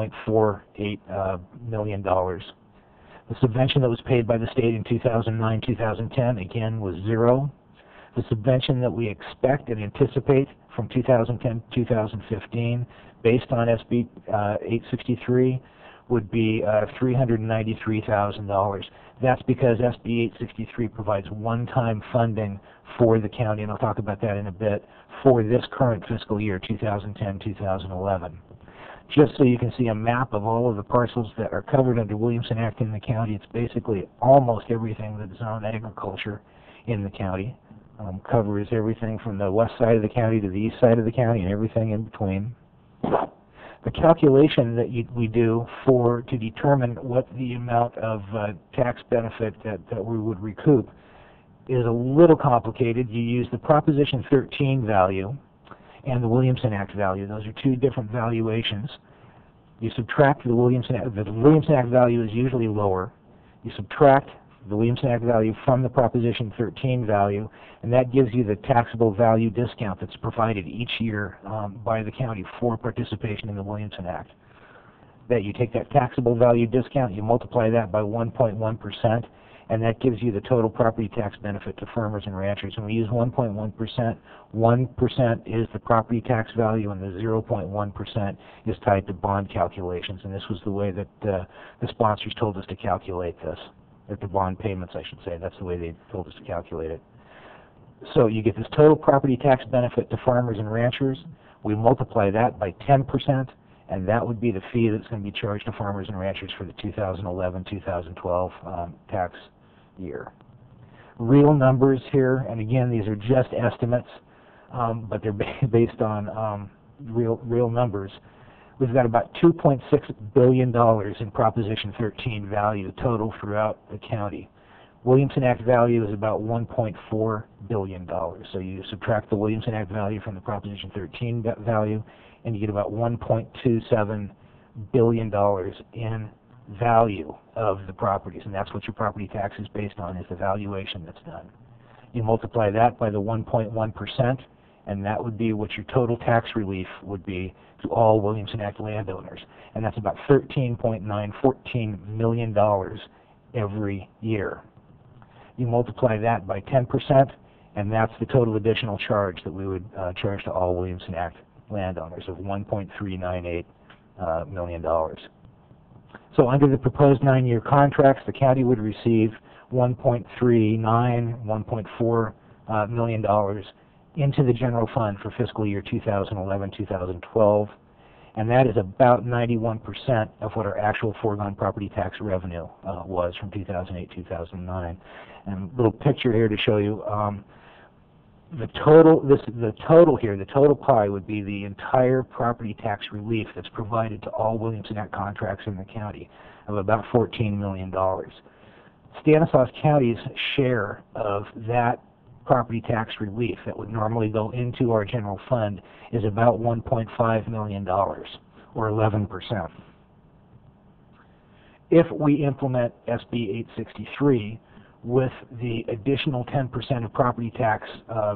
$1.48 million. The subvention that was paid by the state in 2009-2010, again, was zero. The subvention that we expect and anticipate from 2010-2015, based on SB 863, would be $393,000. That's because SB 863 provides one-time funding for the county, and I'll talk about that in a bit, for this current fiscal year, 2010-2011. Just so you can see a map of all of the parcels that are covered under Williamson Act in the county, it's basically almost everything that's zoned agriculture in the county. Covers everything from the west side of the county to the east side of the county and everything in between. The calculation that we do to determine what the amount of tax benefit that we would recoup is a little complicated. You use the Proposition 13 value and the Williamson Act value. Those are two different valuations. You subtract the Williamson Act value is usually lower. You subtract the Williamson Act value from the Proposition 13 value, and that gives you the taxable value discount that's provided each year by the county for participation in the Williamson Act. That you take that taxable value discount, you multiply that by 1.1%, and that gives you the total property tax benefit to farmers and ranchers. And we use 1.1%. 1% is the property tax value, and the 0.1% is tied to bond calculations. And this was the way that the sponsors told us to calculate this, or the bond payments, I should say. That's the way they told us to calculate it. So you get this total property tax benefit to farmers and ranchers. We multiply that by 10%, and that would be the fee that's going to be charged to farmers and ranchers for the 2011-2012 tax year. Real numbers here, and again, these are just estimates, but they're based on real numbers. We've got about $2.6 billion in Proposition 13 value total throughout the county. Williamson Act value is about $1.4 billion. So you subtract the Williamson Act value from the Proposition 13 value, and you get about $1.27 billion in value of the properties, and that's what your property tax is based on, is the valuation that's done. You multiply that by the 1.1%, and that would be what your total tax relief would be to all Williamson Act landowners, and that's about $14 million every year. You multiply that by 10%, and that's the total additional charge that we would charge to all Williamson Act landowners of $1.398 million. So under the proposed 9-year contracts, the county would receive $1.4 million into the general fund for fiscal year 2011-2012, and that is about 91% of what our actual foregone property tax revenue was from 2008-2009. And a little picture here to show you the total pie would be the entire property tax relief that's provided to all Williamson Act contracts in the county of about $14 million. Stanislaus County's share of that property tax relief that would normally go into our general fund is about $1.5 million, or 11%. If we implement SB 863 with the additional 10% of property tax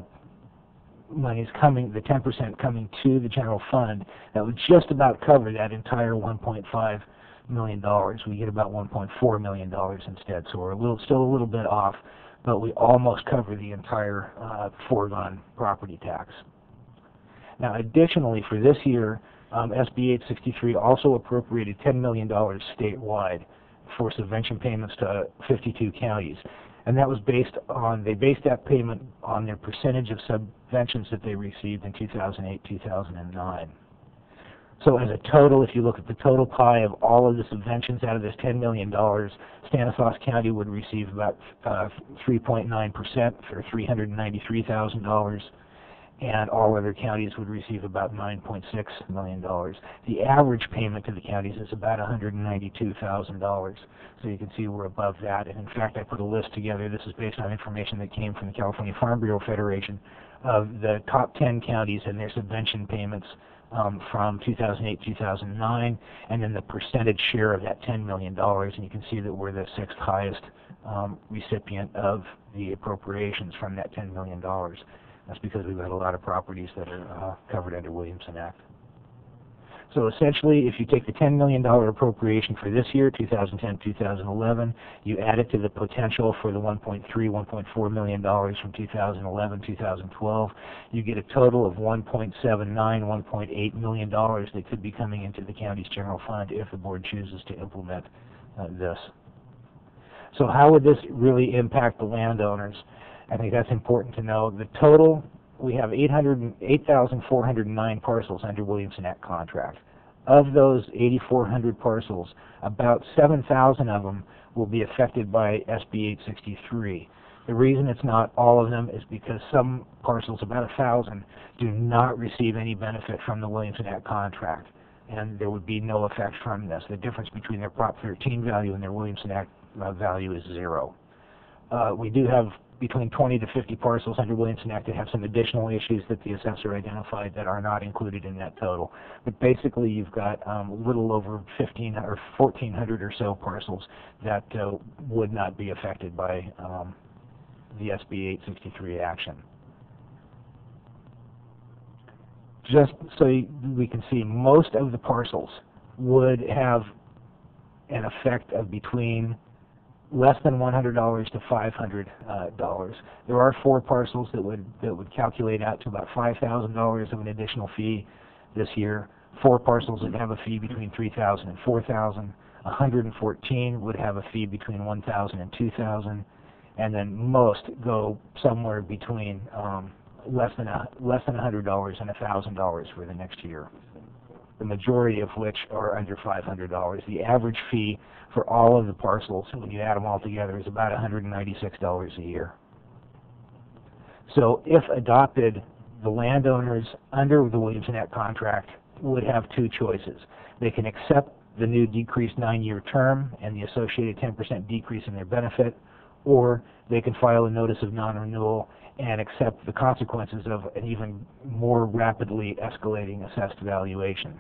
monies coming, the 10% coming to the general fund, that would just about cover that entire $1.5 million. We get about $1.4 million instead, so we're still a little bit off, but we almost cover the entire foregone property tax. Now, additionally, for this year, SB 863 also appropriated $10 million statewide for subvention payments to 52 counties. And that was they based that payment on their percentage of subventions that they received in 2008, 2009. So as a total, if you look at the total pie of all of the subventions out of this $10 million, Stanislaus County would receive about 3.9% for $393,000, and all other counties would receive about $9.6 million. The average payment to the counties is about $192,000. So you can see we're above that. And in fact, I put a list together. This is based on information that came from the California Farm Bureau Federation of the top 10 counties and their subvention payments from 2008, 2009, and then the percentage share of that $10 million. And you can see that we're the 6th highest recipient of the appropriations from that $10 million. That's because we've got a lot of properties that are covered under Williamson Act. So essentially, if you take the $10 million appropriation for this year, 2010-2011, you add it to the potential for the $1.3, $1.4 million from 2011-2012, you get a total of $1.79, $1.8 million that could be coming into the county's general fund if the board chooses to implement this. So how would this really impact the landowners? I think that's important to know. The total, we have 8,409 parcels under Williamson Act contract. Of those 8,400 parcels, about 7,000 of them will be affected by SB 863. The reason it's not all of them is because some parcels, about 1,000, do not receive any benefit from the Williamson Act contract, and there would be no effect from this. The difference between their Prop 13 value and their Williamson Act value is 0. We do have between 20 to 50 parcels under Williamson Act that have some additional issues that the assessor identified that are not included in that total. But basically, you've got a little over 1,400 or so parcels that would not be affected by the SB 863 action. Just so we can see, most of the parcels would have an effect of between less than $100 to $500. There are 4 parcels that would calculate out to about $5,000 of an additional fee this year. 4 parcels would have a fee between $3,000 and $4,000. 114 would have a fee between $1,000 and $2,000, and then most go somewhere between less than $100 and $1,000 for the next year, the majority of which are under $500. The average fee for all of the parcels, when you add them all together, is about $196 a year. So if adopted, the landowners under the Williamson Act contract would have 2 choices. They can accept the new decreased 9-year term and the associated 10% decrease in their benefit, or they can file a notice of non-renewal and accept the consequences of an even more rapidly escalating assessed valuation.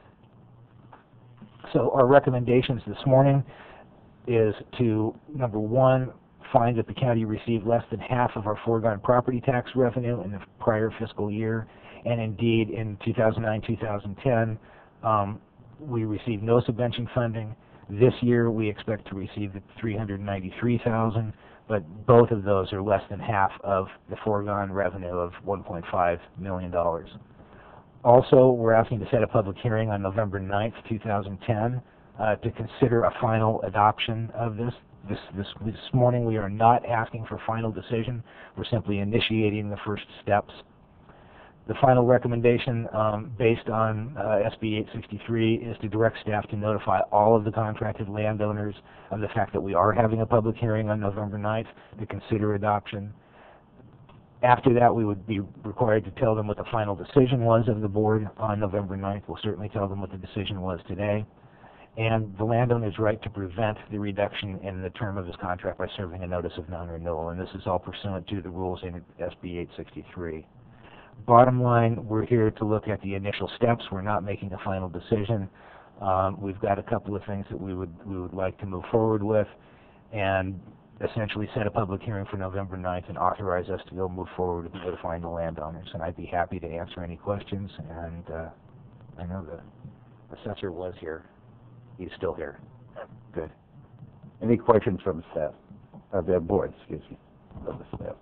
So our recommendations this morning is to, number 1, find that the county received less than half of our foregone property tax revenue in the prior fiscal year, and indeed in 2009-2010 we received no subvention funding. This year we expect to receive $393,000, but both of those are less than half of the foregone revenue of $1.5 million. Also, we're asking to set a public hearing on November 9th, 2010 to consider a final adoption of this. This morning we are not asking for final decision. We're simply initiating the first steps. The final recommendation based on SB 863 is to direct staff to notify all of the contracted landowners of the fact that we are having a public hearing on November 9th to consider adoption. After that, we would be required to tell them what the final decision was of the board on November 9th. We'll certainly tell them what the decision was today. and the landowner's right to prevent the reduction in the term of his contract by serving a notice of non-renewal, and this is all pursuant to the rules in SB 863. Bottom line, we're here to look at the initial steps. We're not making a final decision. We've got a couple of things that we would like to move forward with, and essentially set a public hearing for November 9th and authorize us to go move forward with notifying the landowners. And I'd be happy to answer any questions. And I know the assessor was here. He's still here. Good. Any questions from the staff? Of the board, excuse me, of the staff.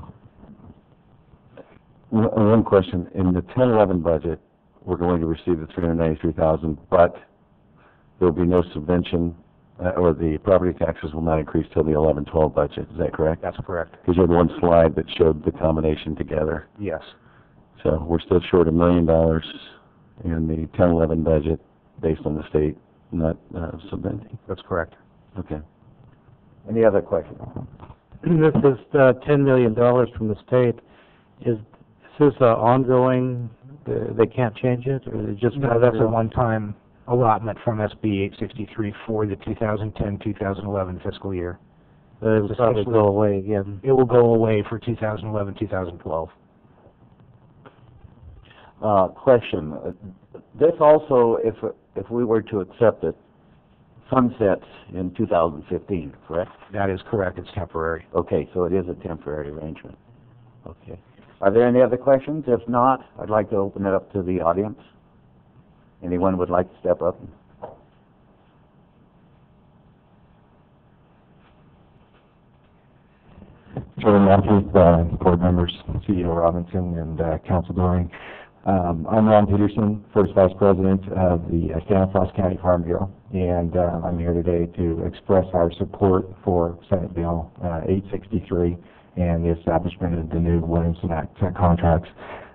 One question. In the 10-11 budget, we're going to receive the $393,000, but there will be no subvention, or the property taxes will not increase till the 11-12 budget. Is that correct? That's correct. Because you had one slide that showed the combination together. Yes. So we're still short $1 million in the 10-11 budget based on the state not subventing. That's correct. Okay. Any other questions? This is $10 million from the state. Is this ongoing? They can't change it, or is it just no? That's a one-time allotment from SB 863 for the 2010-2011 fiscal year. It will probably go away again. It will go away for 2011-2012. Question. This also, if we were to accept it, sunsets in 2015, correct? That is correct. It's temporary. Okay, so it is a temporary arrangement. Okay. Are there any other questions? If not, I'd like to open it up to the audience. Anyone would like to step up? Chairman Matthews, board members, CEO Robinson, and Council Doring. I'm Ron Peterson, First Vice President of the Stanislaus County Farm Bureau, and I'm here today to express our support for Senate Bill 863 and the establishment of the new Williamson Act contracts.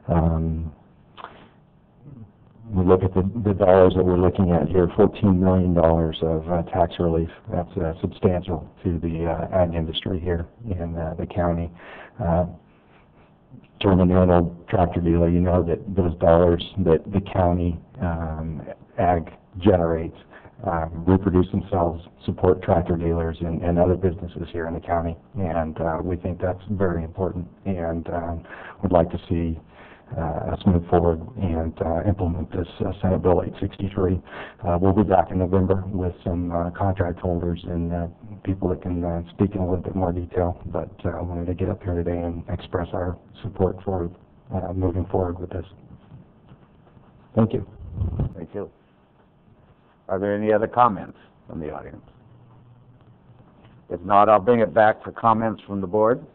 We look at the dollars that we're looking at here, $14 million of tax relief. That's substantial to the ag industry here in the county. Chairman, you're an old tractor dealer. You know that those dollars that the county ag generates reproduce themselves, support tractor dealers and other businesses here in the county. And we think that's very important, and would like to see us move forward and implement this Senate Bill 863. We'll be back in November with some contract holders and people that can speak in a little bit more detail, but I wanted to get up here today and express our support for moving forward with this. Thank you. Thank you. Are there any other comments from the audience? If not, I'll bring it back for comments from the board.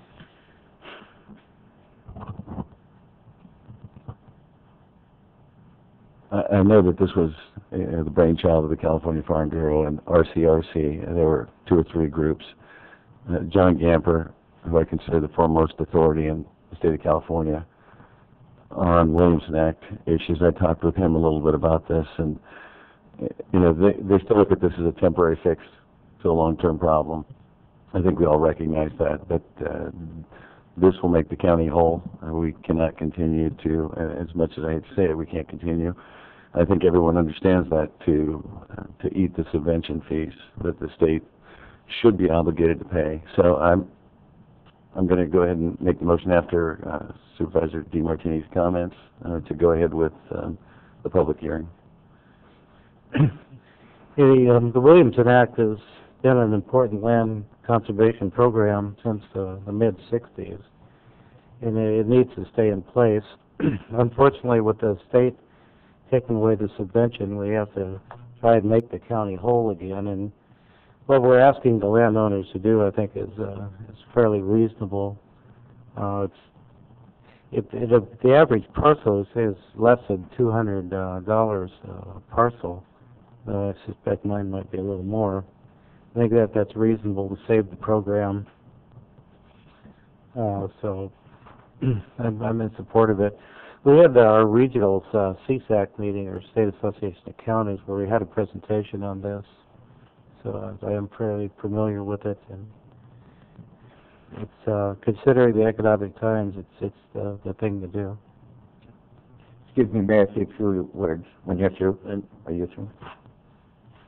I know that this was the brainchild of the California Farm Bureau and RCRC, and there were 2 or 3 groups. John Gamper, who I consider the foremost authority in the state of California on Williamson Act issues, I talked with him a little bit about this, and you know, they still look at this as a temporary fix to a long-term problem. I think we all recognize that this will make the county whole. We cannot continue to, as much as I hate to say it, we can't continue. I think everyone understands that to eat the subvention fees that the state should be obligated to pay. So I'm going to go ahead and make the motion after Supervisor DeMartini's comments to go ahead with the public hearing. The Williamson Act has been an important land conservation program since the mid-60s, and it needs to stay in place. Unfortunately, with the state taking away the subvention, we have to try and make the county whole again, and what we're asking the landowners to do, I think, is fairly reasonable. If the average parcel is less than $200 a parcel, I suspect mine might be a little more. I think that's reasonable to save the program. So I'm in support of it. We had our regional CSAC meeting, or State Association of Counties, where we had a presentation on this. So I am fairly familiar with it, and it's considering the economic times, it's the thing to do. Excuse me, may I say a few words when you're through? Are you through?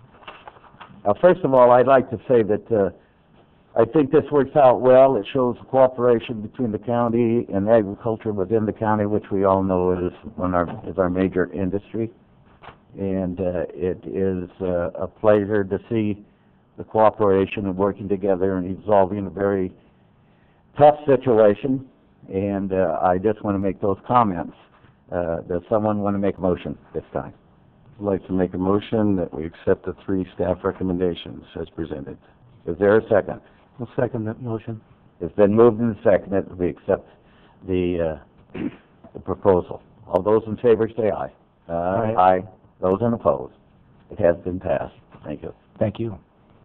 First of all, I'd like to say that I think this works out well. It shows cooperation between the county and agriculture within the county, which we all know is our major industry. And it is a pleasure to see the cooperation and working together and resolving a very tough situation. And I just want to make those comments. Does someone want to make a motion this time? I'd like to make a motion that we accept the 3 staff recommendations as presented. Is there a second? I'll second that motion. It's been moved and seconded that we accept the proposal. All those in favor say aye. Aye. Aye. Those opposed. It has been passed. Thank you. Thank you.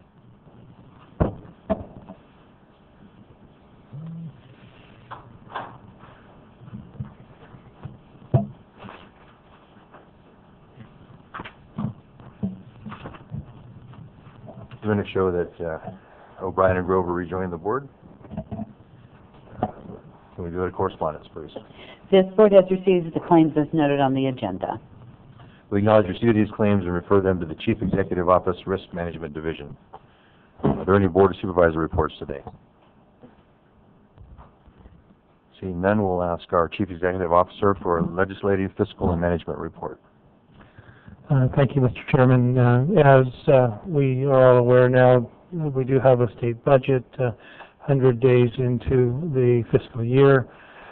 I'm going to show that O'Brien and Grover rejoined the board. Can we go to correspondence, please? This board has received the claims as noted on the agenda. We acknowledge receipt of these claims and refer them to the Chief Executive Office Risk Management Division. Are there any Board of Supervisor reports today? Seeing none, we'll ask our Chief Executive Officer for a legislative, fiscal, and management report. Thank you, Mr. Chairman. As we are all aware now, we do have a state budget 100 days into the fiscal year.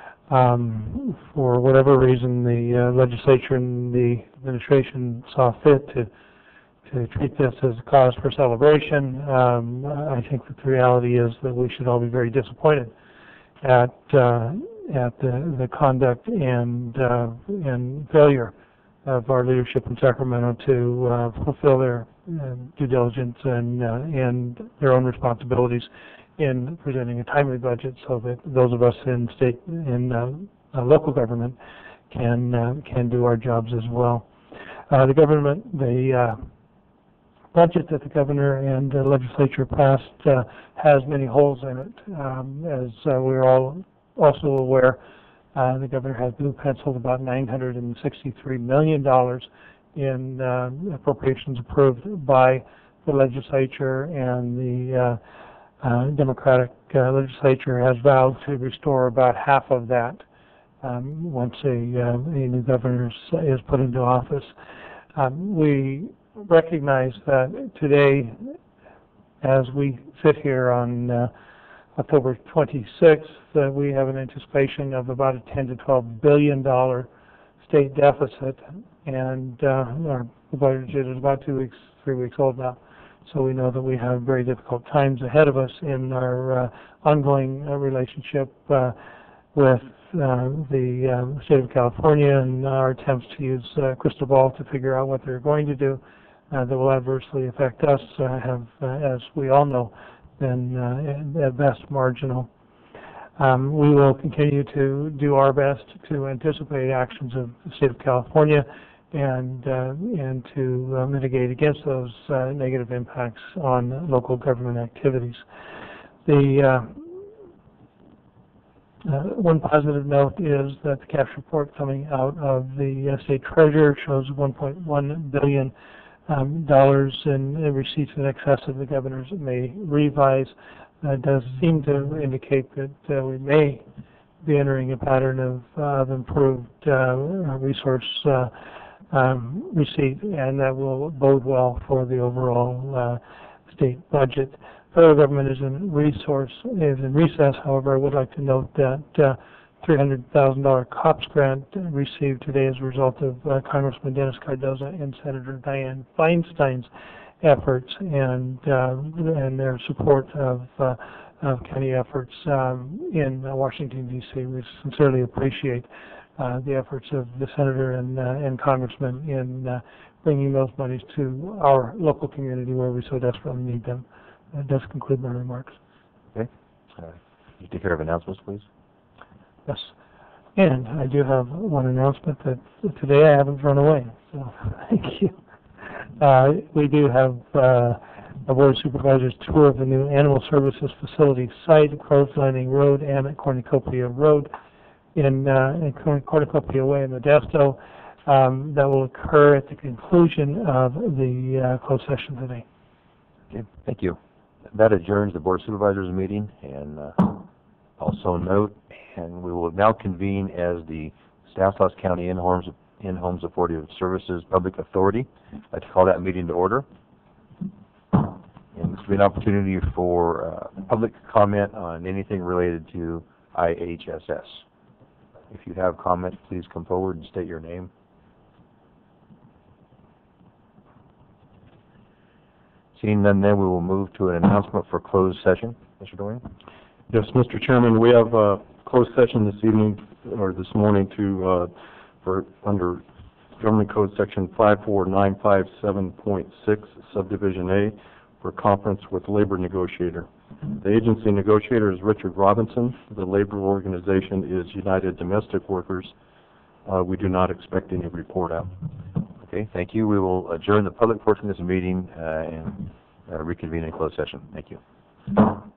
For whatever reason, the legislature and the administration saw fit to treat this as a cause for celebration. I think that the reality is that we should all be very disappointed at the conduct and failure of our leadership in Sacramento to fulfill their due diligence and their own responsibilities in presenting a timely budget, so that those of us in state and local government can do our jobs as well. The budget that the governor and the legislature passed has many holes in it. As we're all also aware, the governor has blue penciled about $963 million in appropriations approved by the legislature, and the Democratic legislature has vowed to restore about half of that once a new governor is put into office. We recognize that today, as we sit here on October 26th, that we have an anticipation of about a $10 to $12 billion state deficit, and our budget is about 3 weeks old now. So we know that we have very difficult times ahead of us in our ongoing relationship with the state of California, and our attempts to use crystal ball to figure out what they're going to do that will adversely affect us have, as we all know, been at best marginal. We will continue to do our best to anticipate actions of the state of California and to mitigate against those negative impacts on local government activities. The one positive note is that the cash report coming out of the state treasurer shows $1.1 billion in receipts in excess of the governor's May revise. It does seem to indicate that we may be entering a pattern of improved resource receipt, and that will bode well for the overall state budget. Federal government is in recess. However, I would like to note that $300,000 COPS grant received today as a result of Congressman Dennis Cardoza and Senator Dianne Feinstein's efforts and their support of county efforts in Washington, D.C. We sincerely appreciate the efforts of the senator and congressman in bringing those monies to our local community where we so desperately need them. That does conclude my remarks. Okay. You take care of announcements, please. Yes. And I do have one announcement that today I haven't run away, so thank you. We do have a Board of Supervisors tour of the new Animal Services Facility site at Crows Landing Road and at Cornucopia Road in Cornucopia Way in Modesto. That will occur at the conclusion of the closed session today. Okay, thank you. That adjourns the Board of Supervisors meeting, and also note, and we will now convene as the Stanislaus County In-Home Supportive Services Public Authority. I'd like to call that meeting to order. And this will be an opportunity for public comment on anything related to IHSS. If you have comments, please come forward and state your name. Seeing none, then we will move to an announcement for closed session. Mr. Dorian? Yes, Mr. Chairman, we have a closed session this evening, or this morning, for under Government Code Section 54957.6, Subdivision A, for conference with labor negotiator. The agency negotiator is Richard Robinson. The labor organization is United Domestic Workers. We do not expect any report out. Okay, thank you. We will adjourn the public portion of this meeting and reconvene in closed session. Thank you.